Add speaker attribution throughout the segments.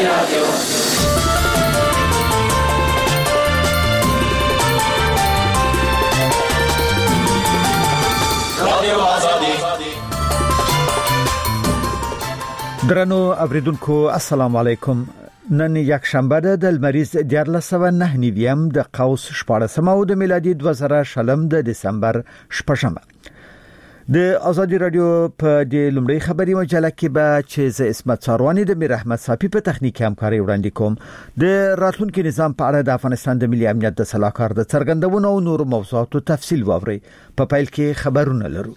Speaker 1: درنو اوریدونکو السلام علیکم. نن یک شنبه ده د لمریز 1409 د قوس 14 او د میلادي 2000 د دسمبر 8. د ازادي رادیو په د لومړی خبري مجله کې به چې ز اسمت ساروانی د میر احمد صافي په تخنیکی همکاري وړاندې کوم د راتلونکو نظام په اړه د افغانستان د ملي امنیت د صلاحکار د څرګندونو او نور موضوعاتو تفصیل واوري. په پیل کې خبرونه لرو.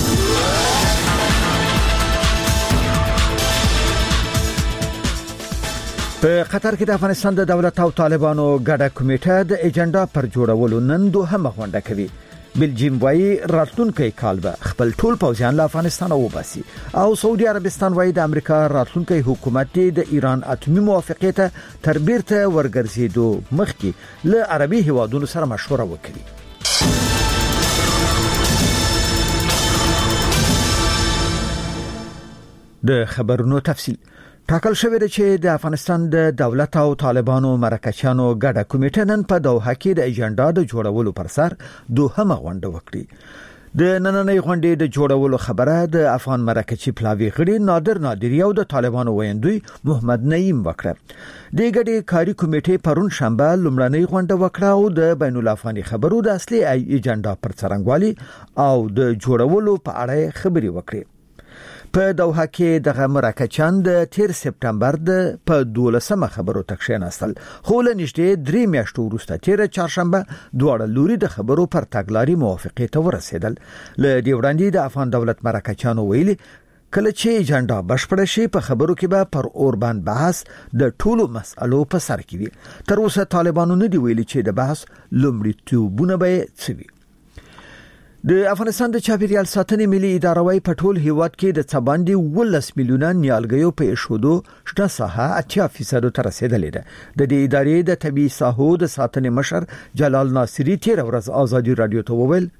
Speaker 1: په قطر کې د افغانستان د دولت او طالبانو ګډه کمیټه د ایجنډا پر جوړولو نن دوهمه غونډه کوي. بلجیم وايي راتلونکي کال به خپل ټول پوځیان له افغانستان وباسي او سعودي عربستان وايي د امریکا راتلونکي حکومت د ایران اتمی موافقه ته تر بیرته ورګرځېدو مخکې له عربي هیوادونو سره مشوره وکړي. د خبرونو تفصیل ټاکل شوی دی چې د افغانستان د دولت او طالبانو مرکچیانو ګډه کمیټه نن په دوحه کې د ایجنډا د جوړولو پر سر دوهمه غونډه وکړي. د نننۍ غونډې د جوړولو خبره د افغان مرکچی پلاوی غړي نادر نادری او د طالبانو ویندوی محمد نعیم وکړه. د ګډې کاری کمیټې پرون شنبه لومړنۍ غونډه وکړه او د بین الافغاني خبرو د اصلي ایجنډا پر څرنګوالي او د جوړولو په اړه خبري وکړي. په دوحه کې دغه مرکچان د 13 سپتمبر د په 12مه خبرو تکشیناستل خو له نږدې 3 میاشتو وروسته 13 چهارشنبه دواړه لوري د خبرو پر تګلاري موافقه ته ورسېدل. له دې وړاندې د افغان دولت مرکچانو ویلي کله چې ایجنډا بشپړ شي په خبرو کې به پر اوربان بحث د ټولو مسألو په سر کې وي. تر اوسه طالبانو نه دی ویلي چې د بحث لومړیتوبونه به څه وي. د افغانستان د چاپیریال ساتنې ملي اداره وايي په ټول هیواد کې د څباندي 10 میلیونه نیالګیو په ایښودو شته ساحه 80% ته رسیدلې ده. د دې ادارې د طبيعي ساحو د ساتنې مشر جلال ناصری تیر ورځ ازادي رادیو ته وویل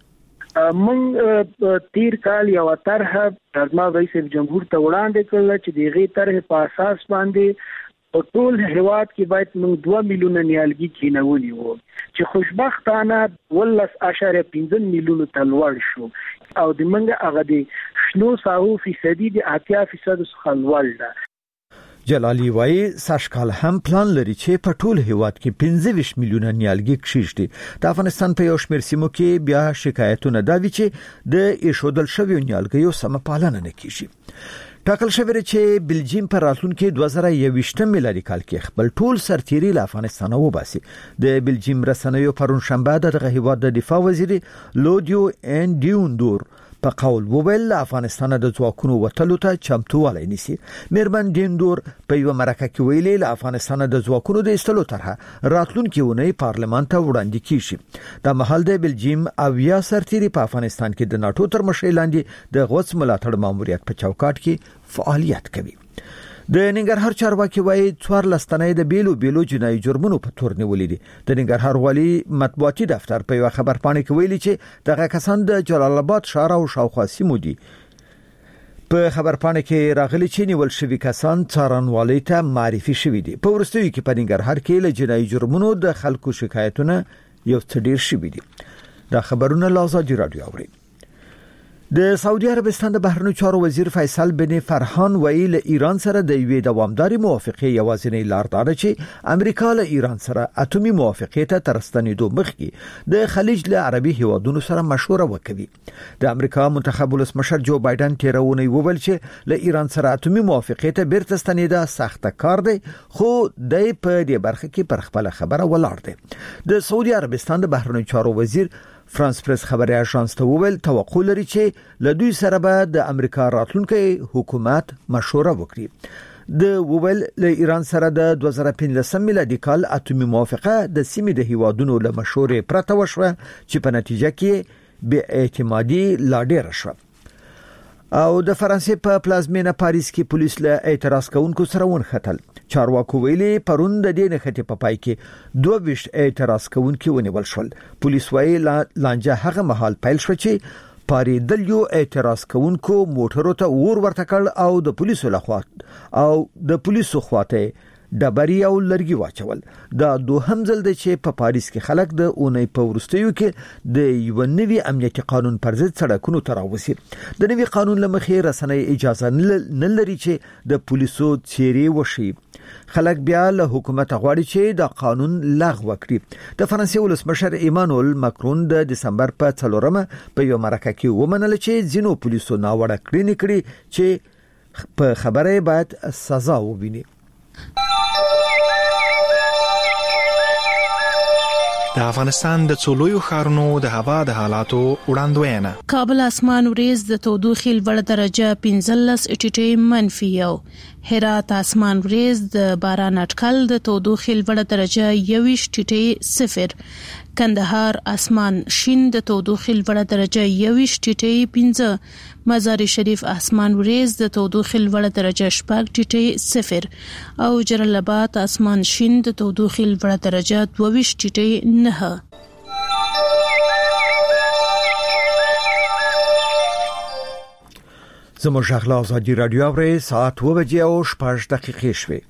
Speaker 2: من تیر کال یو طرح پرما رئیس جمهور ته وړاندې کړل چې دغه طرح په اساس باندې په ټول هیواد کې باید موږ 2 میلیونه نیالګي کینولي وو چې خوشبختانه 12.5 میلیونه تلوړ شو او د منګه هغه د شنو ساحو فیصدي د 80% څخه لوړ ده.
Speaker 1: جلالی وايي ساشکال هم پلان لري چې په ټول هیواد کې 25 میلیونه نیالګي کښیږي. د افغانستان په یو شمېر سیمو کې بیا شکایتونه دا وی چې د ایښودل شوی نیالګیو سم پالنه نه کیږي. ټاکل شوی چې بلجیم پر راتلونکي 2021 میلادي کال کې خپل ټول سرتیري له افغانستان وباسي. د بلجیم رسنیو پرون شنبه دغه هیواد د دفاع وزیر لودیو ان دیوندور په قول وویل افغانستان د ځواکونو وټلو ته چمتووالی نیسي. میرمن دیندور په یو مرکه کې ویلي له افغانستان د ځواکونو د ایستلو طرحه راتلونکي ونې پارلمان ته وړاندې کیږي. د محل د بلجیم او یا سرتیري په افغانستان کې د ناتو تر مشرۍ لاندې د غوڅ ملاتړ ماموریت په چوکاټ کې فعالیت کوي. د ننګرهار چارواکي وايي 14 تنه د بیلو جنایي جرمونو په تور نیولې دي. د ننګرهار والي مطبوعاتي دفتر په یو خبر پاڼه کې ویلي چې دغه کسان د جلال آباد ښار او شاوخوا سیمو دي. په خبر پاڼه کې راغلي چې نیول شوی کسان څارنوالۍ ته معرفي شوي دي. په ورستیو کې په ننګرهار کې له جنایي جرمونو د خلکو شکایتونه یو څه ډیر شوي دي. دا خبرونه لازم راډیو اوري. د سعودي عربستان د بهرنیو چارو وزیر فیصل بن فرحان ویل ایران سره د یوې دوامداري موافقه یوازینی لار ده چې امریکا له ایران سره اتمی موافقه ته ترستنیدو مخکې د خلیج له عربي هیوادونو سره مشوره وکړي. د امریکا منتخب ولسمشر جو بایدن تیرونه ویل چې له ایران سره اتمی موافقه ته بیرته ستنیدا سخت کار دی خو د په دې برخه کې پر خپل خبره ولاړ دی. د سعودي عربستان د بهرنیو چارو وزیر فرانس پریس خبري اژانس ته وویل توقع لري چې له دوی سره به د امریکا راتلونکي حکومت مشوره وکړي. د وویل له ایران سره د 2015 میلادي کال اتمی موافقه د سیمې د هیوادونو له مشورې پرته وشوه چې په نتیجه کې بې اعتمادي لا ډېره شوه. او د فرانسې په پلازمینه پاریس کې پولیس له اعتراض کوونکو سره ونښتل. چارواکو ویلي پرون د دې نښتې په پای کې 22 اعتراض کوونکي ونیول شول. پولیس وايي لانجه هغه مهال پیل شو چې پاریدل یو اعتراض کوونکو موټرو ته ور ورته کړ او د پولیسو لخوا او د پولیسو خواته ډبري او لرګي واچول. دا دوهم ځل دی چې په پاریس کې خلک د اونۍ په وروستیو کې د یو نوي امنیتي قانون پر ضد سړکونو ته راوځي. د نوي قانون لمخې رسنۍ اجازه نه لري چې د پولیسو څیرې وشي. خلک بیا له حکومت غواړي چې د قانون لغوه کړي. د فرانسې ولسمشر ایمانوئل ماکرون د دسمبر په 4 په یو مرکه کې ومنل چې ځینو پولیسو ناوړه کړنې کړې چې په خبره باید سزا وویني.
Speaker 3: د افغانستان د څولویو ښارونو د هوا د حالاتو وړاندوینه.
Speaker 4: کابل اسمان وريز د تودوخې لوړ درجه 15 ټیټې منفي یو. هرات اسمان وريز د باران اټکل د تودوخې لوړ درجه 21 ټیټې 0. کندهار اسمان شین د تودوخې لوړ درجه 21 ټیټې 15. مزار شریف اسمان وريز د تودوخې لوړ درجه 4 ټیټې 0. او جلال آباد اسمان شین د تودوخې لوړ درجه 22 ټیټې 9.
Speaker 1: زموږ غلا ازادي رادیو اوري ساعت 2:06 شوي.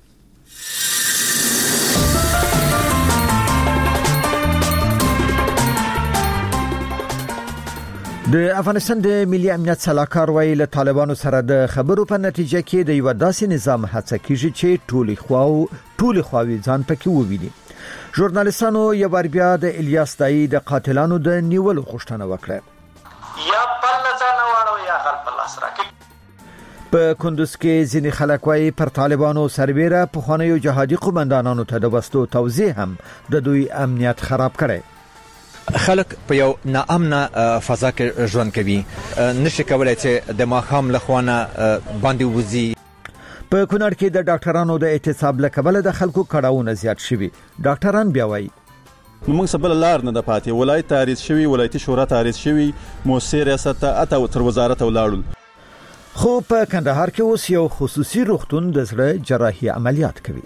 Speaker 1: د افغانستان د ملي امنیت سلاکار وایي له طالبانو سره د خبرو په نتیجه کې د یو داسې نظام هڅه کیږي چې ټولي خواوې ځان پکې وویني. ژورنالیستانو یو بار بیا د الیاس دای د قاتلانو د نیولو غوښتنه وکړه.
Speaker 5: یا بل ځان واړو یا غل په لاس راکې.
Speaker 1: په کندوز کې ځینې خلک وایي پر طالبانو سربېره په خوانیو جهادي قومندانانو ته د وسلو توزیع هم د دوی امنیت خراب کړي.
Speaker 6: خلک په یو ناامنه فضا کې ژوند کوي، نشي کولای چې د ماښام لخوانه باندې وځي.
Speaker 1: په کونړ کې د ډاکټرانو د اعتصاب لکبل د خلکو کړهونه زیات شوي. ډاکټران بیا وایي
Speaker 7: موږ سبل لار نه د پاتې، ولایت تعریض شوی، ولایتي شورا تعریض شوی، موسسې ریاست ته تر وزارت ولاړل.
Speaker 1: خو په کندهار کې اوس یو خصوصي روغتون د زړه جراحي عملیات کوي.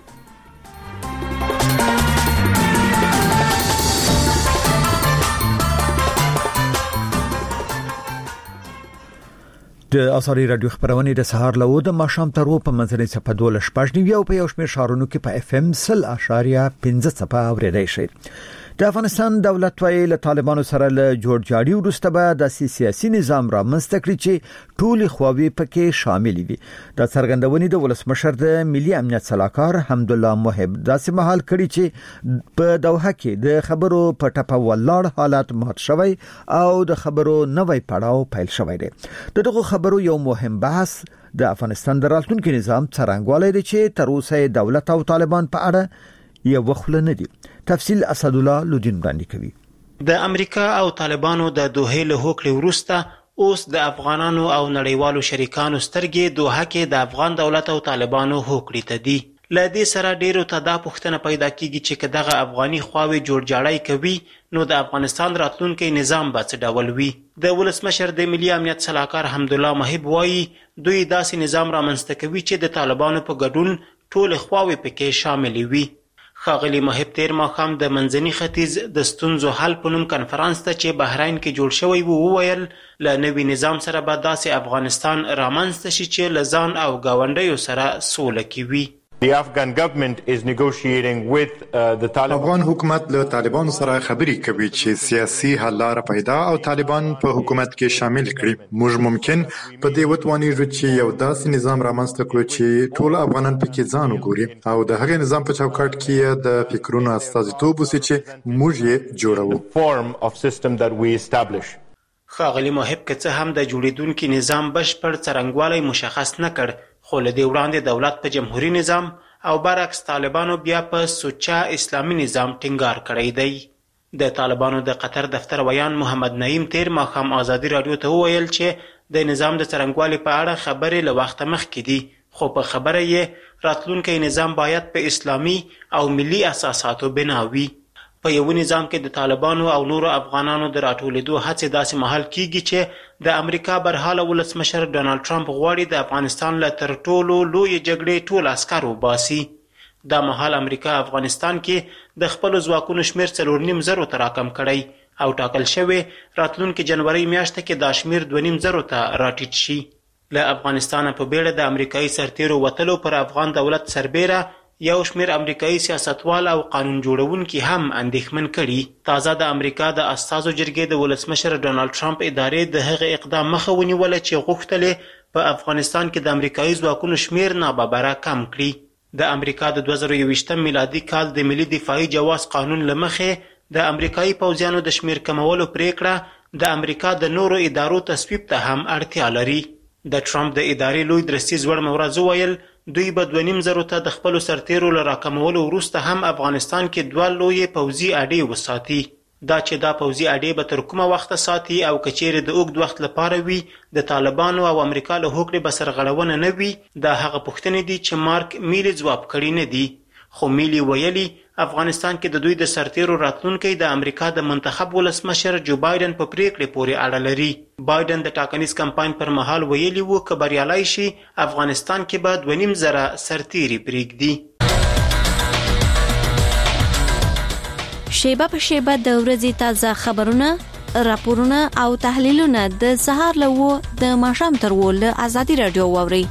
Speaker 1: د ازادي رادیو خبرونه د سهار له د ماښام تر په منځنۍ صفه 12:15 او په یو شمېر شهرونو کې په اف ام 0.5 صفه اوریدای شي. د افغانستان دولت وایي له طالبانو سره له جوړجاړي وروسته به د سیاسي نظام رامنځته کړي چې ټولي خواوې پکې شامل وي. د څرګندونې د ولسمشر د ملي امنیت سلاکار حمدالله محب داسې مهال کړي چې په دوحه کې د خبرو په ټپه ولاړ حالات مات شوی او د خبرو نوې پړاو پیل شوی دی. دغه خبرو یو مهم بحث د افغانستان د راتلونکي نظام څرنګوالی دی چې تر اوسه دولت او طالبان په اړه یو وخت نه دي. تفصیل اسد الله لودین باندې کوي.
Speaker 8: د امریکا او طالبانو د دوحې له هوکړې وروسته اوس د افغانانو او نړیوالو شریکانو سترګې دوحه کې د افغان دولت او طالبانو هوکړې ته دي. له دې سره ډیرو ته دا پوښتنه پیدا کیږي چې کداغه افغاني خواوې جوړجاړی کوي نو د افغانستان راتلونکي نظام به څه ډول وي. د ولسمشر د ملي امنیت سلاکار حمدالله محب وایي دوی داسې نظام رامنځته کوي چې د طالبانو په ګډون ټول خواوې پکې شامل وي. ښاغلي محب تیر ماښام د منځني ختیځ د ستونزو حل په نوم کنفرانس ته چې بحرین کې جوړ شوی و وویل له نوي نظام سره به داسې افغانستان رامنځته شي چې له ځان او ګاونډیو سره سوله کې وي.
Speaker 9: The Afghan government is negotiating with the Taliban.
Speaker 10: افغان حکومت له طالبانو سره خبرې کوي چې سیاسي حل لار پیدا او طالبان په حکومت کې شامل کړي. موږ ممکن په دې وتوانیږو چې یو داسې نظام رامنځته کړو چې ټول افغانان پکې ځان وګوري او د هغې نظام په چوکاټ کې د فکرونو استازیتوب وشي چې موږ یې جوړو.
Speaker 9: Form of system that we establish.
Speaker 8: ښاغلي محب که څه هم د جوړیدونکي نظام بشپړ څرنګوالی مشخص نه کړ خو له دې وړاندې دولت په جمهوریت نظام او برعکس طالبانو بیا په سوچا اسلامي نظام ټینګار کړی دی. د طالبانو د قطر دفتر ویان محمد نعیم تیر ماښام ازادي رادیو ته وویل چې د نظام د څرنګوالي په اړه خبرې له وخته مخکې دي خو په خبره یې راتلونکی نظام باید په اسلامي او ملي اساساتو بنا وي. په یو نظام کې د طالبانو او نورو افغانانو د راټولېدو هڅې داسې مهال کیږي چې د امریکا برحاله ولسمشر ډونالد ټرمپ غواړي د افغانستان له تر ټولو لوی جګړې ټول عسکر وباسي. دا مهال امریکا افغانستان کې د خپل ځواکونو شمیر 4.5 ته راکم کړی او ټاکل شوی راتلونکي جنوري میاشت کې دا شمیر 2.5 ته راټیټ شي. له افغانستان په بیړه د امریکایي سرتیرو وتلو پر افغان دولت سربېره یو شمېر امریکایي سیاستوال او قانون جوړونکي هم اندېښمن کړي. تازه د امریکا د استازو جرګې د ولسمشر ډونالډ ټرمپ ادارې د هغه اقدام مخه ونیوله چې غوښتل په افغانستان کې د امریکایي ځواکونو شمېر ناببره کم کړي. د امریکا د 2021 میلادي کال د ملي دفاعي جواز قانون له مخې د امریکایي پوځیانو د شمېر کمولو پریکړه د امریکا د نورو ادارو تصویب ته هم اړتیا لري. د ټرمپ د ادارې لوی درستیز وړ مورز وویل دوی به 2.5 ته د خپلو سرتیرو له راکمولو وروسته هم افغانستان کې 2 لویې پوځي اډې وساتي. دا چې دا پوځي اډې به تر کومه وخته ساتي او که چیرې د اوږد وخت لپاره وي د طالبانو او امریکا له هوکړې به سرغړونه نه وي، دا هغه پوښتنې دي چې مارک میلي ځواب کړي نه دي. خو میلي ویلي افغانستان کې د دوی د سرتیرو راتلونکی د امریکا د منتخب ولسمشر جو بایدن په پریکړې پورې اړه لري. بایدن د ټاکنیز کمپاین پر مهال ویلي وو که بریالی شي افغانستان کې به 2.5 سرتیري پرېږدي.
Speaker 11: شیبه په شیبه د ورځې تازه خبرونه، راپورونه او تحلیلونه د سهار له 9 د ماښام تر 10 له ازادي رادیو واورئ.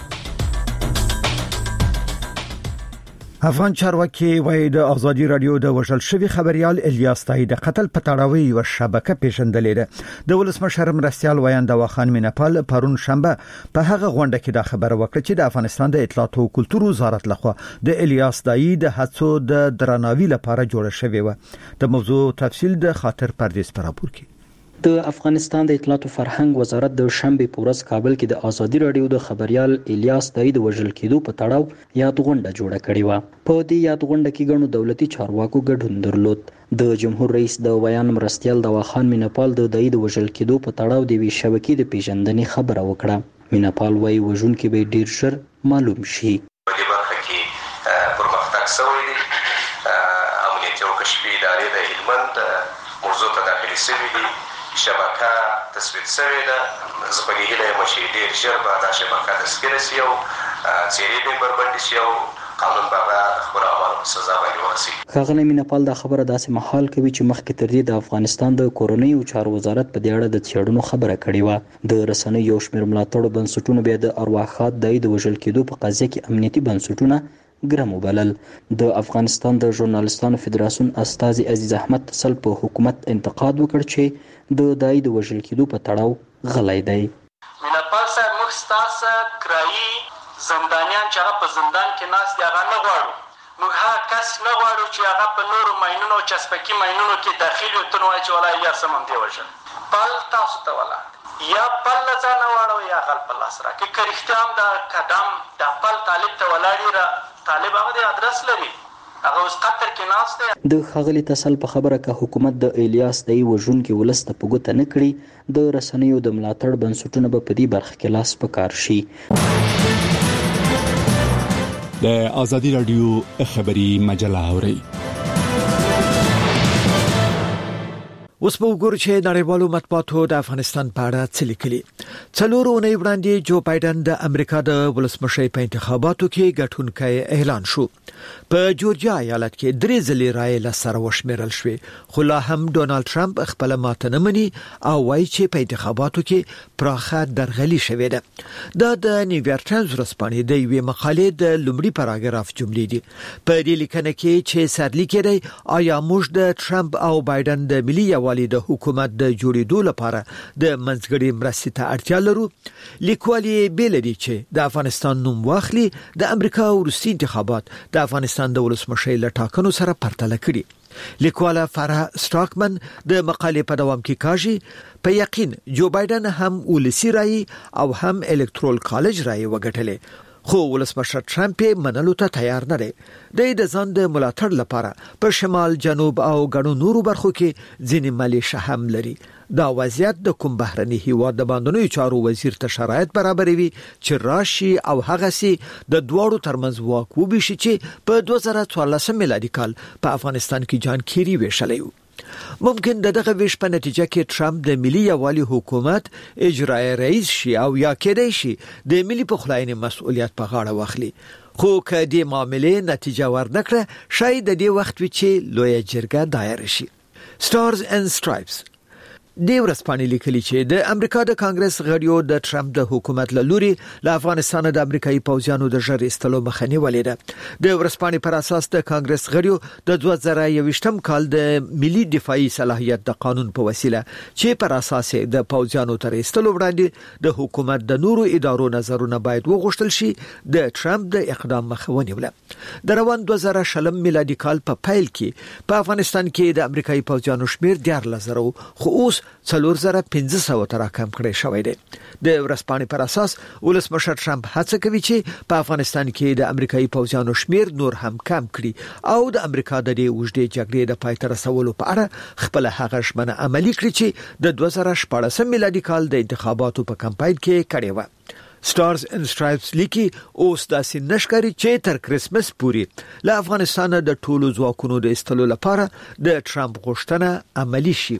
Speaker 1: افغان چارواکي وايي د ازادي رادیو د وژل شوی خبريال الیاس تای د قتل په تړاو یو شبکه پیژندلې ده. د ولسمشر مرستيال ویان د واخان مینپال پرون شنبه په هغه غونډه کې د خبره وکړه چې د افغانستان د اطلاعات او کلتور وزارت لخوا د الیاس تای د هڅو د درناوي لپاره جوړه شوې و. د موضوع تفصیل د خاطر پردیس پر راپور کې.
Speaker 12: د افغانستان د اطلاعات او فرهنګ وزارت د شنبه په ورځ کابل کې د ازادي رادیو د خبريال الیاس تای د وژل کېدو په تړاو یاد غونډه جوړه کړې و. په دې یاد غونډه کې ګڼو دولتي چارواکو ګډون درلود. د جمهور رئیس د ویان مرستيال د واخان مینپال د دای د وژل کېدو په تړاو د وی شبکې د پیژندنې خبره وکړه. مینپال وايي وژونکي به ډیر ژر معلوم شي.
Speaker 13: په دې برخه کې پرمختګ شوی دی. امنیتي او کشفي ادارې د هلمند موضوع ته داخلي شوي دي. شبکه تصویب شوې ده. زه په دې هیله یم چې ډېر ژر به دا شبکه تسکیره شي او څېرې به بربنډې شي او قانون به د خپلو اعمالو په سزا باندې ورسوي.
Speaker 12: ښاغلی مینپال دا خبره داسې مهال کوي چې مخکې تر دې د افغانستان د کورنیو چارو وزارت په دې اړه د څېړنو خبره کړې وه. د رسنیو یو شمېر ملاتړو بنسټونو بیا د ارواښاد دای د وژل کېدو په قضیه کې امنیتي بنسټونه ګرم وبلل. د افغانستان د ژورنالستانو فدراسیون استازي عزیز احمد تسل په حکومت انتقاد وکړ چې د دای د وژل کېدو په تړاو غلی دی.
Speaker 5: مینپال صاحب موږ ستاسو کرایي زندانیان چې هغه په زندان کې ناست دي هغه نه غواړو. موږ هغه کس نه غواړو چې هغه په نورو ماینونو او چسپکي ماینونو کې داخل وي ته نو وایي چې والله الیاس هم همدې وژل. پل تاسو ته ولاړ یا پل له ځانه واړوئ یا غل په لاس راکړئ. که رښتیا هم دا قدم دا پل طالب ته ولاړ وي طالب هغه د ادرس لري هغه اوس قطر کې ناست دی.
Speaker 12: د ښاغلي تسل په خبره که حکومت د الیاس تای وژونکي ولس ته په ګوته نه کړي د رسنیو د ملاتړ بنسټونه به په دې برخه کې لاس په کار شي.
Speaker 14: د ازادي رادیو خبري مجله اوري.
Speaker 1: اوس به وګورو چې نړیوالو مطبوعاتو د افغانستان په اړه څه لیکلي. 4 اونۍ وړاندې جو بایدن د امریکا د ولسمشر په انتخاباتو کې ګټونکی اعلان شو. په جورجیا ایالت کې 3 ځلې رایې له سره وشمیرل شوې، خو لا هم ډونالد ټرمپ خپل ماته نه مني او وایي چې په انتخاباتو کې پراخه درغلي شوې ده. دا د نیویارک ټایمز ورځپاڼې د یوې مقالې د لومړي پاراګراف جملې دي. په دې لیکنه کې چې سرلیک دی آیا موږ د ټرمپ او بایدن د ملي یوالي د حکومت د جوړېدو لپاره د منځګړي مرستې ته اړتیا لرو. لیکوالي بیل دي چې د افغانستان نوم واخلي د امریکا وروستي انتخابات د افغانستان د ولسمشر له ټاکنو سره پرتله کړي. لیکواله فرح سټاکمن د مقالې په دوام کې کاږي په یقین جو بایدن هم ولسی رای او هم الکترال کالج رای وګټلې، خو ولسمشر ټرمپ منلو ته تیار نه دی. د ځان د ملاتړ لپاره په شمال جنوب او غنو نورو برخو کې ځینې مالیشه هم لري. دا وضعیت د کوم بهرني هیواد د باندنوي چارو وزیر ته شرایط برابروي چې راشي او هغه سي د دوړو ترمنځ واک وبشي چې په 2014 میلادي کال په افغانستان کې جان کیری وشلایو. ممکن دغه ویش په نتیجه کې ټرمپ د ملي یوالي حکومت اجرایی رئیس شي او یا کېدای شي د ملي پخلاینې مسؤلیت په غاړه واخلي. خو که دې معاملې نتیجه ورنکړه شاید د دې وخت وی چې لوی جرګه دایر شي. Stars and Stripes د ورسپانې لیکلي چې د امریکا د کانګرس غړیو د ټرمپ د حکومت له لوري له افغانستان د امریکایي پوځیانو د ژر ایستلو مخه نیولې ده. د ورسپانې پر اساس د کانګرس غړیو د 2021م کال د ملي دفاعي صلاحیت د قانون په وسیله چې پر اساس د پوځیانو تر ایستلو وړاندې د حکومت د نورو ادارو نظرونه باید وغوښتل شي د ټرمپ د اقدام مخه ونیوله. د روان 2020 میلادي کال په پیل کې په افغانستان کې د امریکایي پوځیانو شمیر 14,000 خو اوس 4500 تر کم کړی شوی دی. د ورسپانې پر اساس ولسمشر ټرمپ هڅه کوي چې په افغانستان کې د امریکایي پوځیانو شمیر نور هم کم کړي او د امریکا د دې وجدي جګړې د پای ته رسولو په اړه خپل هغه ژمنه عملي کړي چې د 2014 میلادي کال د انتخاباتو په کمپاین کې کړې و. سټارز اینڈ سټرایپس لیکي اوس داسې نشکاري چې تر کریسمس پورې له افغانستان د ټولو ځواکونو د ایستلو لپاره د ټرمپ غوښتنه عملي شي.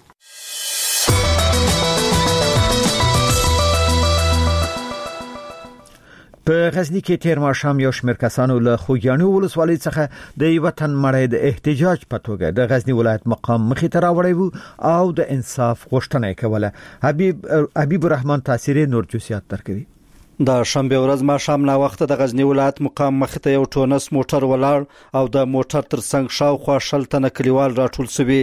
Speaker 1: په غزنی کې تیر ماښام یو شمېر کسانو له خوږیاڼي ولسوالۍ څخه د یو وطن مړی د احتجاج په توګه د غزنی ولایت مقام مخې ته راوړی وو او د انصاف غوښتنه یې کوله. حبیب الرحمن تاثیری نور جزئیات درکوي.
Speaker 15: د شنبه ورځ ماښام لا وخت د غزنی ولایت مقام مخ ته یو ټونس موټر ولاړ او د موټر ترڅنګ شاوخوا 60 تنه کلیوال راټول شوي.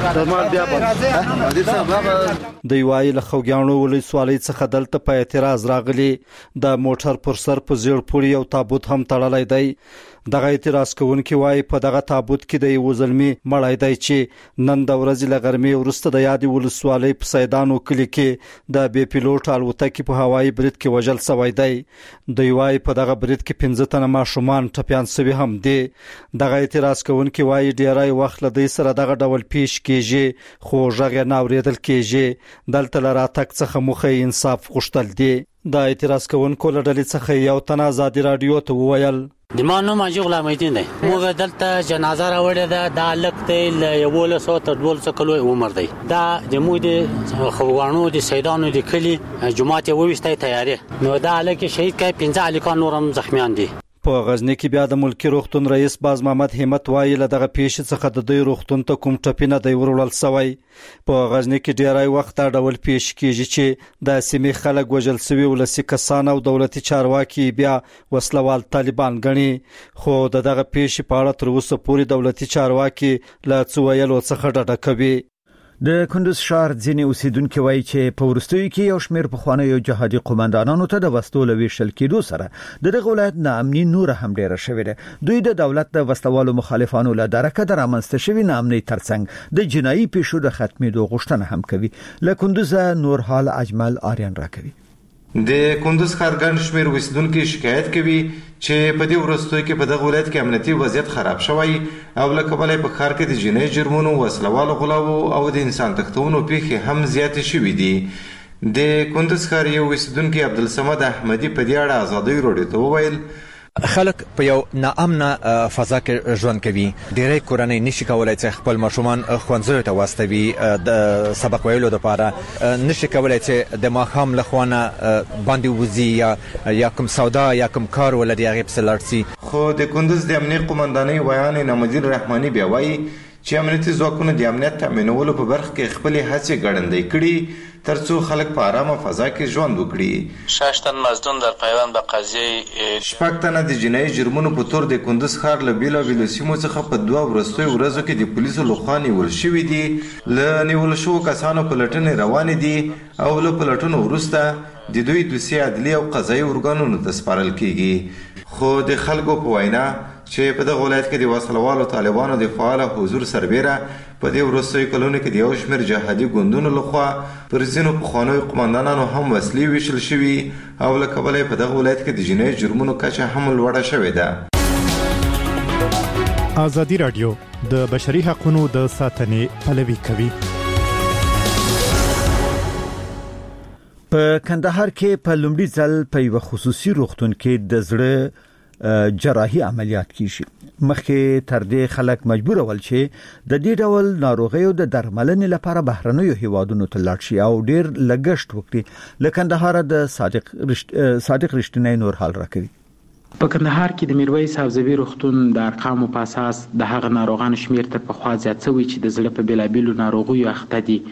Speaker 15: د یوای له خوږیاڼو ولسوالۍ څخه دلته په اعتراض راغلي. د موټر پر سر په زیړ پوری یو تابوت هم تړلای دی. دغه اعتراض کوونکي وایي په دغه تابوت کې د یو ظلمي مړی دی چې نن د ورځې له غرمې وروسته د یادې ولسوالۍ په سیدانو کلي کې د بې پیلوټ الوتکې په هوایي برید کې وژل شوی دی. د یوای په دغه برید کې 15 تنه ماشومان ټپیان شوي هم دي. دغه اعتراض کوونکي وایي ډیری وخت له دې سره دغه ډول پیش کیږي خو غږ نه اوریدل کیږي. دلته له راتګ څخه مخه انصاف غوښتل دي. د اعتراض کوونکو له ډلې څخه یو تن آزادي رادیو ته وویل
Speaker 16: د ما نوم اجي غلام الدین دی. موږ دلته جنازه راوړې ده. دا لک دی له 1100 تر 1200 کلو عمر دی. دا د مو د خوګوانو د سیدانو د کلی جماعت وويستای تیاری نو دا لکه شهید کې 15 الیکان نورم زخمیان دي.
Speaker 15: په غزنی کې بیا د ملکی روغتون رئیس باز محمد همت وایي له دغه پیښې څخه د دوی روغتون ته کوم ټپینه دی ورول سوی. په غزنی کې ډیری وخت دا ډول پیښ کیږي چې د سیمې خلک وژل شوي ولسی کسان او دولتي چارواکي بیا وسلوال طالبان غني. خو دغه پیښې په اړه تر اوسه پورې دولتي چارواکي له څه ویلو څخه ډډه کوي.
Speaker 1: د کندوز ښار ځینې اوسیدونکو وایي چې په ورستیو کې یو شمېر پخوانیو جهادي قوماندانانو ته د وسلو له ویشل کېدو سره دغه ولایت ناامني نور هم ډیره شوې ده. دوی د دولت د وسلوالو مخالفانو له درکه د رامنځته شوي ناامنۍ ترڅنګ د جنایي پیښو د ختمېدو غوښتنه هم کوي. له کندوز نور حال اجمل آریان راکوي.
Speaker 17: د کندوز ښار ګڼ شمېر اوسیدونکو شکایت کوي چې په دې وروستیو کې په دغه ولایت کې امنیتي وضعیت خراب شوی او له کبله په ښار کې د جنایي جرمونو وسلوالو غلاو او د انسان تښتونو پیښې هم زیاتې شوي دي. د کندوز ښار یو اوسیدونکی عبدالصمد احمدي په دې اړه ازادۍ راډیو ته وویل
Speaker 6: خلک په یو ناامنه فضا کې ژوند کوي. ډېری کورنۍ نشي کولای چې خپل ماشومان ښوونځیو ته واستوي د سبق ویلو لپاره. نشي کولای چې د ماښام له خوا نه باندې وځي یا کوم سودا یا کوم کار ولري هغې پسې لاړ شي.
Speaker 17: خو د کندوز د امنیت قومندانۍ ویان نعمالدین رحماني بیا وایي چې امنیتي ځواکونه د امنیت تامینولو په برخه کې خپلې هڅې ګړندۍ کړي ترڅو خلک په آرامه فضا کې ژوند وکړي.
Speaker 18: 6 تن مزدون در پیوند به قضیه
Speaker 17: 6 تنه د جنایي جرمونو په تور د کندوز ښار له بیلابیلو سیمو څخه په 2 وروستیو ورځو کې د پولیسو لخوا نیول شوي دي. له نیول شوو کسانو پلټنې روانې دي او له پلټنو وروسته د دوی دوسیې عدلي او قضایي ارګانونو ته سپارل کیږي. خو د خلکو په وینا چې په دغه ولایت کې د وسلوالو طالبانو د فعال حضور سربیره په دې وروستیو کلونو کې د یو شمېر جهادي ګوندونو لخوا پر ځینو پخوانیو قومندانانو هم وسلې ویشل شوي او له کبله په دغه ولایت کې د جنایي جرمونو کچه هم لوړه شوې ده.
Speaker 19: ازادي رادیو د بشري حقوقو د ساتنې پلوي کوي.
Speaker 1: په کندهار کې په لومړي ځل په یو خصوصي روغتون کې د زړه جراحي عملیات کیږي. مخکې تر دې خلک مجبور ول چې د دې ډول ناروغیو د درملنې لپاره بهرنیو هیوادونو ته لاړ شي او ډیر لګښت وکړي. لکه کندهار د صادق رښتینی نور حال راکوي.
Speaker 20: په کندهار کې د میرویس حفظوي روغتون د ارقامو په اساس د هغه ناروغانو شمیر تر پخوا زیات شوی چې د زړه په بېلابېلو ناروغیو اخته دي.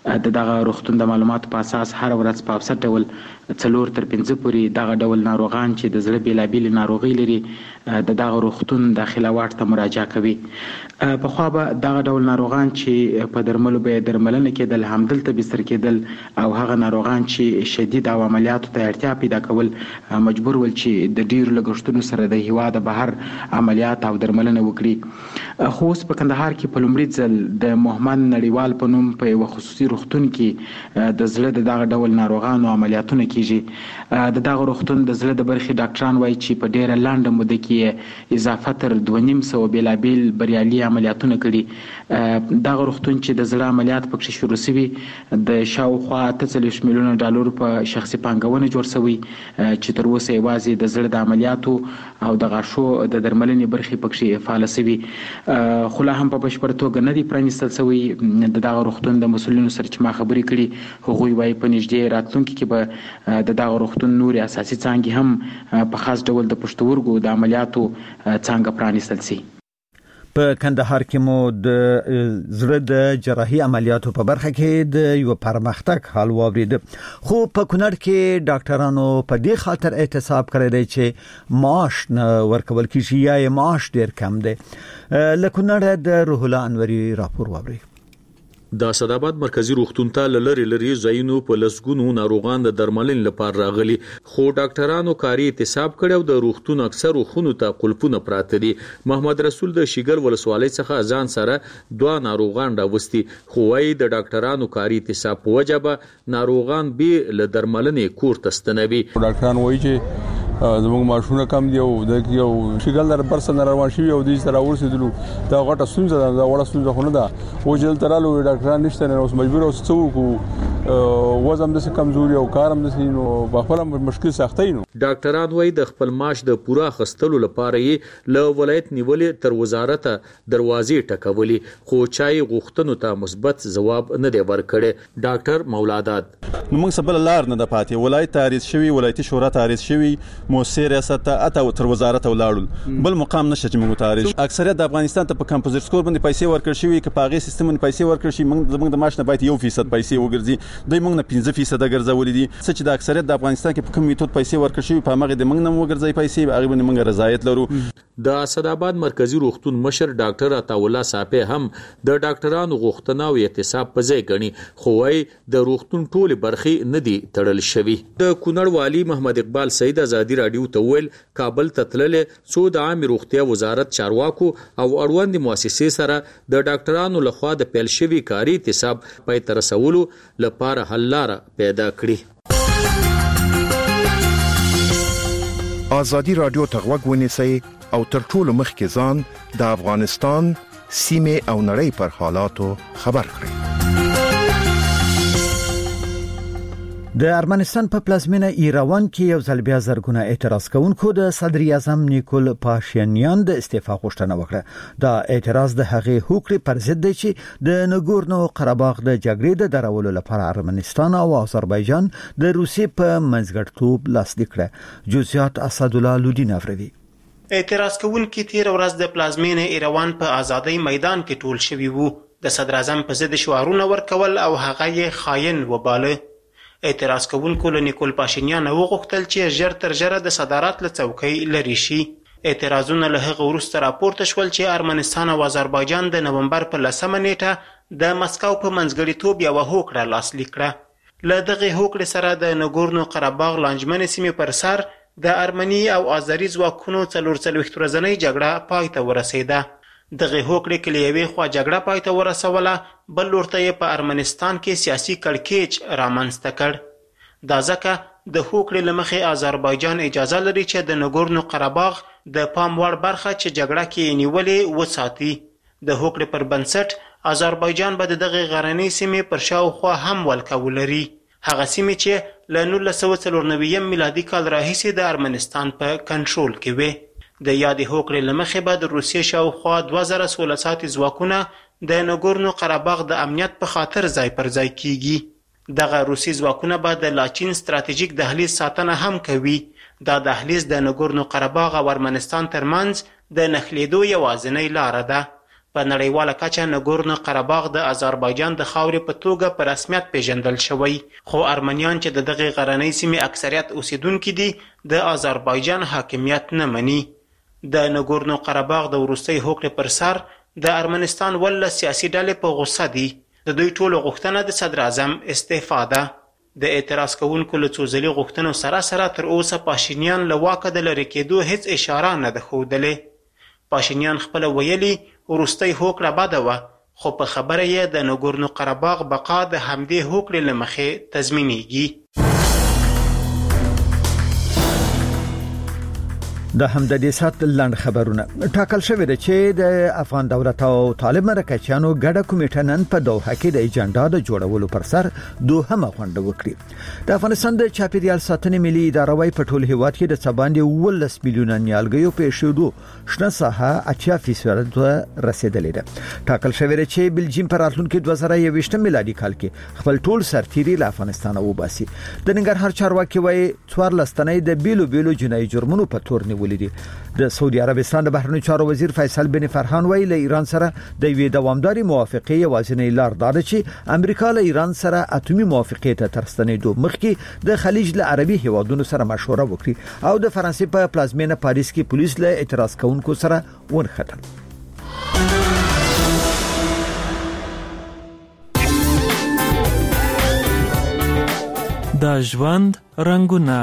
Speaker 20: د دغه روغتون د معلوماتو په اساس هر ورځ په اوسط ډول 4 تر 5 پورې دغه ډول ناروغان چې د زړه بیلابیل ناروغي لري د دغه روغتون داخله واټ ته مراجعه کوي. په خو به دغه ډول ناروغان چې په درملو به درملنه کېدل همدلته بستر کېدل او هغه ناروغان چې شدید او عملیاتو ته اړتیا پیدا کول مجبور ول چې د ډیرو لګښتونو سره د هیواد بهر عملیات او درملنه وکړي. خو اوس په کندهار کې په لومړي ځل د محمد نړیوال په نوم په یو خصوصي روغتون کې د زړه د دغه ډول ناروغانو عملیاتونه کیږي. د دغه روغتون د زړه د برخې ډاکټران وایي چې په ډیره لنډه موده کې اضافه تر 2.5 بیلابیل بریالي عملیاتونه کړي. دغه روغتون چې د زړه عملیات پکې شروع شوي د شاوخوا 48 میلیونه ډالر په شخصي پانګونه جوړ شوی چې تر اوسه یوازې د زړه د عملیاتو او د غاښو د درملنې برخې پکې فعال شوي. خو لا هم په بشپړ توګه نه دی پرانیستل شوی. د دغه روغتون د مسؤلینو سره چې ما خبرې کړي هغوی وایي په نږدې راتلونکي کې به د دغه روغتون نورې اساسي څانګې هم په خاص ډول د پښتورګو د عملیاتو څانګه پرانیستل شي.
Speaker 1: په کندهار کې مو د زړه د جراحي عملیاتو په برخه کې د یو پرمختګ حال واورید. خو په کونړ کې ډاکټرانو په دې خاطر احتساب کړی دی چې معاش نه ورکول کیږي یا معاش ډیر کم دی. لکه د روح الله انوري راپور واوري.
Speaker 21: د اسداباد مرکزی روغتون ته لری ځایونو په لسګونو ناروغان د درملنې لپاره راغلي، خو ډاکټرانو کاري احتساب کړو د روغتون اکثر خونو ته قلفونه پراته دي. محمد رسول د شیګل ولسوالۍ څخه ځان سره 2 ناروغان راوستي، خو وايي د ډاکټرانو کاري احتساب په وجه به ناروغان به له درملنې کور ته ستنوي.
Speaker 22: ډاکټران وايي چې زموږ ماشونه کم دی او د یو شیګل در برسن روان شي او د سره ورسېدلو دا غټه سونځه دا وړه سونځه خونه ده او جل ترالو ډاکټران نشته نو مجبور اوس څو وزم د کمزوري او کارم د نو په خپل مشکل سختي نو.
Speaker 21: ډاکټران وايي د خپل معاش د پوره خستلو لپاره یې له ولایت نیولې تر وزارت دروازې ټکولي، خو چای غوښتنو ته مثبت جواب نه دی ورکړی. ډاکټر مولادات
Speaker 7: نو موږ سبل لار نه د پاتې ولایت تعریض شوی، ولایتي شورا تعریض شوی، موثر ریاست ته تر وزارت ولاړل، بل مقام نشته چې موږ تعریض. اکثریت د افغانستان ته په کمپوزیټ سکور باندې پیسې ورکړل شوی، که په هغه سیستم باندې پیسې ورکړل شي موږ د معاش نه باید 1% پیسې وګرځي، دوی موږ نه 5% ګرځولې دي. چې د اکثریت د افغانستان کې په کوم میتود پیسې ورکړل شوی په هغه د موږ نه وګرځي پیسې هغه باندې موږ رضایت لرو.
Speaker 21: د اسداباد مرکزی روغتون مشر ډاکټر عطاالله صافی هم د ډاکټرانو غوښتنه او احتساب په ځای غني، خو وايي د روغتون ټول برخې نه دي تړل شوی. د کونړ والی محمد اقبال سید ازادي رادیو ته ویل کابل ته تللې څو د عامه روغتیا وزارت چارواکو او اړوند مؤسسې سره د ډاکټرانو لخوا د پیل شوی کاري احتساب پای تر رسولو لپاره حل لاره پیدا کړي.
Speaker 23: آزادی رادیو ته غوږ ونیسئ او تر ټولو مخکې ځان د افغانستان سیمه او نړۍ پر حالاتو خبر کړئ.
Speaker 1: د ارمنستان په پلازمینه ایروان کې یو ځل بیا زرګونه اعتراض کوونکو د صدر اعظم نیکول پاشینیان د استعفا غوښتنه وکړه. دا اعتراض د هغې هوکړې پر ضد دی چې د نګورنو قرهباغ د جګړې د درولو لپاره ارمنستان او آذربایجان د روسیې په منځګړیتوب لاسلیک کړه. جزئیات اسدالله لودین افریدي.
Speaker 8: اعتراض کوونکي تیر ورځ د پلازمینه ایروان په آزادۍ میدان کې ټول شوي وو. د صدر اعظم په ضد شعارونه ورکول او هغه یې خاین وباله. اعتراض کوونکو له نیکول پاشینیان وغوښتل چې ژر تر ژره د صدارت له څوکۍ لرې شي. اعتراضونه له هغه وروسته راپورته شول چې ارمنستان او آذربایجان د نومبر په 10 نیټه د مسکو په منځګړیتوب یوه هوکړه لاسلیک کړه. له دغې هوکړې سره د نګورنو قرهباغ لانجمنې سیمې پر سر د ارمني او آذري ځواکونو 44 ورځنۍ جګړه پای ته ورسېده. دغه هوکړې کې له یوې خوا جګړه پای ته ورسوله، بل لورته یې په ارمنستان کې سیاسي کړکېچ رامنځته کړ. دا ځکه د هوکړې له مخې آذربایجان اجازه لري چې د نګورنو قرهباغ د پام وړ برخه چې جګړه کې نیولې وساتي. د هوکړې پر بنسټ آذربایجان به دغه غرنۍ سیمې پر شاوخوا هم ولکه ولري، هغه سیمې چې له 1994 میلادي کال راهیسې د ارمنستان په کنټرول کې وې. د یادې هوکړې له مخې به د روسیې شاوخوا 2016 ساعتي ځواکونه د نګورنو قرهباغ د امنیت په خاطر ځای پر ځای کیږي. دغه روسي ځواکونه به د لاچین ستراتیژیک دهلیز ساتنه هم کوي. دا دهلیز د نګورنو قرهباغ او ارمنستان ترمنځ د نښلېدو یوازینۍ لاره ده. په نړیواله کچه نګورنو قرهباغ د آذربایجان د خاورې په توګه په رسمیت پیژندل شوی، خو ارمنیان چې د دغې غرنۍ سیمې اکثریت اوسیدونکي دي د آذربایجان حاکمیت نه مني. د نګورنو قرهباغ د وروستۍ هوکړې پر سر د ارمنستان 18 سیاسي ډلې په غوسه دي. د دوی ټولو غوښتنه د صدر اعظم استعفا ده. د اعتراض کوونکو له څو ځلي غوښتنو سره تر اوسه پاشینیان له واکه د لرې کېدو هیڅ اشاره نه ده ښودلې. پاشینیان خپله ویلي وروستۍ هوکړه بده وه، خو په خبره یې د نګورنو قرهباغ بقا د همدې هوکړې له مخې تضمینېږي.
Speaker 1: د همدې سات لند خبرونه ټاکل شوې ده چې د افغان دولت او طالب مرکزیانو ګډه کمیټه نن په دوحه کې د ایجنډا د جوړولو پر سر دوهمه غونډه وکړي. د افغانستان د چاپیریال ساتنې ملي اداره وايي په ټول هیواد کې د څباندې 18 میلیونه نیالګیو په شودو شنه ساحه 80% رسیدلې ده. ټاکل شوې ده چې بلجیم پر راتلونکي 2021 میلادي کال کې خپل ټول سرتیري له افغانستان وباسي. د ننګرهار چارواکي وايي 14 تنې د بیلو جنایي جرمونو په تور نیولې دي. د سعودي عربستان د بهرنیو چارو وزیر فیصل بن فرحان وايي له ایران سره د یوې دوامداري موافقې یوازینۍ لار دا ده چې امریکا له ایران سره اتومي موافقې ته تر ستنېدو مخکې د خلیج له عربي هیوادونو سره مشوره وکړي او د فرانسې په پلازمینه پاریس کې پولیس له اعتراض کوونکو سره ونښتل.
Speaker 2: د ژوند رنگونه.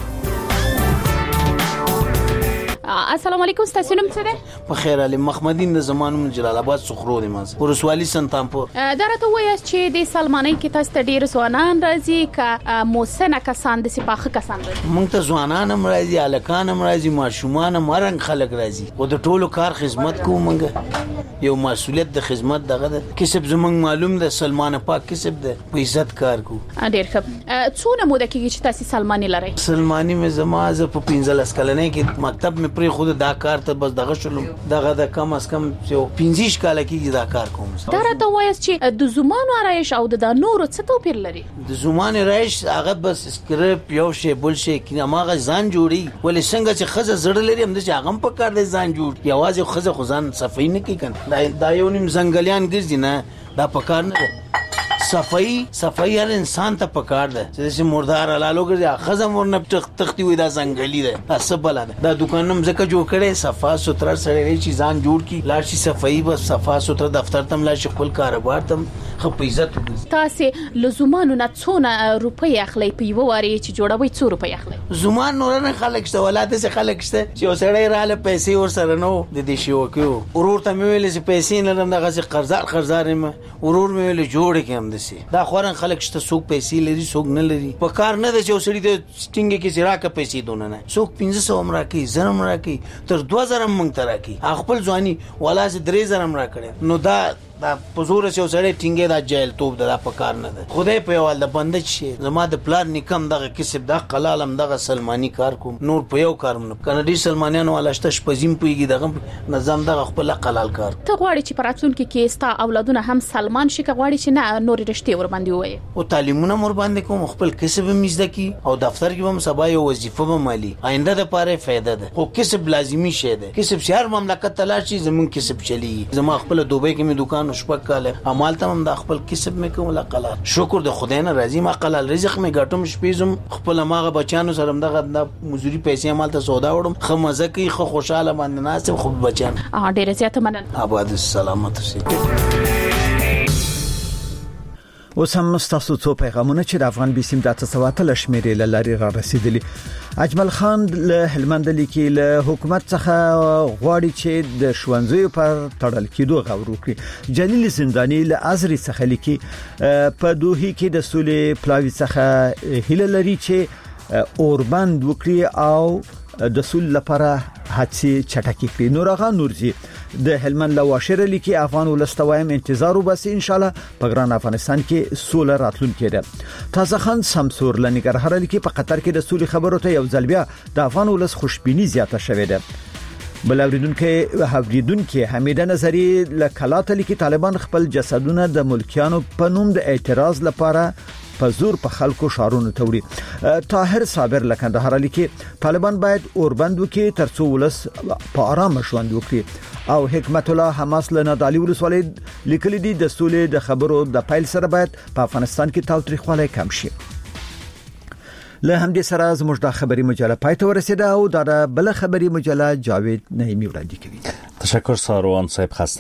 Speaker 3: السلام علیکم، ستاسو نوم څه دی؟
Speaker 4: بخیر علي محمدین د زمانو جلال آباد سخرو دی ماز ورسوالي سنتامپور.
Speaker 3: دا راته وایي چې د سلمانۍ کې تاسو ته ډیر ځوانان راځي که موسنه کسان د سپاخه کسان راځي؟
Speaker 4: مونږ ته ځوانان هم راځي، الکان هم راځي، ماشومان هم رنګ خلک راځي او د ټولو کار خدمت کوو. مونږ یو مسؤلیت د خدمت دغه د کسب زمونږ معلوم ده، سلمان پاک کسب ده، په عزت کار کوو.
Speaker 3: ډیر ښه. څونه موده کېږي چې تاسو سلمانی لرئ؟
Speaker 4: سلمانی مې زما ز په 15 کلنۍ کې مکتب مې پرې خود دا کار ته بس دغه شلم، دغه د کم از کم 15 کال کې دا کار کوم.
Speaker 3: دا راته وایي چې د زومانو آرایش او د نورو څه توپیر لري؟
Speaker 4: د زومان آرایش هغه بس سکرپ یو شی بل شی کې ماغه ځان جوړي، ولې څنګه چې خزه زړه لري هم د چې هغه په کار دی ځان جوړ، یوازې خزه خو ځان صفای نه کوي کنه. دا یو نیم زنګلیان ګرځي نه، دا په کار نه دی. صفای هر انسان ته پکار ده چې مردار حلالو ګرځي، خزه مرنه تختی وي، دا زنګلی ده، اسبل ده. دا دکانم زکه جوړ کړي صفا سوتره سره چې ځان جوړ کی لار شي صفای بس صفا سوتره دفتر تم لا شي خپل کاروبار تم خو په عزت.
Speaker 3: تاسو لزومانو نه څونه روپۍ اخلي په یو واري چې جوړوي؟ 2 روپۍ اخلي.
Speaker 4: زومان نور نه خلک شته، ولاده سه خلک شته چې وسړی رااله پیسې ور سره نو د دې شی وکيو. ورور ته مې ویل چې پیسې نه لرم، دغه قرضدار ما ورور مې ویل جوړ کې هم دسي. دا خورن خلک شته، څوک پیسې لري څوک نه لري، په کار نه ده چې وسړی ته سټینګ کې زراکه پیسې دونه نه، څوک 1500 امرا کې زرم را کې تر 2000 مونږ تر کې خپل ځواني ولا چې 3000 را کړي. نو دا پزور چې وسړی ټینګه دا جیل توپ دا په کار نه ده. خدای په یوال د بندش شي زما د پلان نکم دغه کسب د قلالم دغه سلمانی کار کوم، نور په یو کار نه کنه. سلمانیانو ولاشته شپزیم پویږي دغه نظام دغه خپل قلال کار.
Speaker 3: ته غواړي چې پراتونکو کې ستا اولادونه هم سلمان شي، که غواړي چې نه نور رښتې ور باندې وایي
Speaker 4: او تعلیمونه مور باندې کوم، خپل کسب مزده کی او دفتر کې هم سبا یو وظیفه به مالی آینده د پاره فائدہ ده. خو کسب لازمی شی ده، کسب شهر مملکت تلاشي زمون کسب چلی. زما خپل دوبۍ کې می دکان شپک کاله عمل تم د خپل کسب مې کوم لا قلال. شکر د خدای نه راضي، ما قلال رزق مې ګټم شپېزم، خپل ماغه بچانو سره دغه مزدوري پیسې عمل ته سودا وړم، خو مزه کوي، خو خوشاله باندې ناسب خو بچان.
Speaker 3: ډیره زیاته مننه.
Speaker 4: آباد سلامت سي.
Speaker 1: اوس هم تاسو څو پیغامونه چې د افغان بیسیم د تسواتل شمیرې لاري را رسیدلی. اجمل خان له هلمند لیکي له حکومت څخه غواړي چې د شوانځیو پر تړل کېدو غور وکړي. جلیل زندانی له ازري څخه لیکي په دوحې کې د سولې پلاوی څخه هیله لري چې اوربند وکړي او د سول لپاره هڅې چټکې کړي. نورغه نورزي د هلمند له واشر لیکي افغان ولستوایم انتظار وباسي، ان شاء الله په ګران افغانستان کې سوله راتلونکې ده. تازه خان سمسور لنګرهار لیکي په قطر کې د سولې خبرو ته یو ځل بیا د افغان ولس خوشبيني زیاته شوې ده. بل اوریدونکو حمیده نظری له کلاته لیکي طالبان خپل جسدونه د ملکیانو په نوم د اعتراض لپاره په زور په خلکو شارونو توړي. طاهر صابر له کندهار لیکي طالبان باید اوربند وکړي ترڅو ولس په آرام ژوند وکړي. او حکمت الله حماس له نادالي ولسوالۍ لیکلي دي د سولې د خبرو د پایل سره باید په افغانستان کې تاوتریخوالی کم شي. له همدې سره زموږ د خبري مجله پای ته ورسیده او دا بل خبري مجله جاوید نعیمی وړاندې کوي.
Speaker 9: تشکر ساروان صاحب.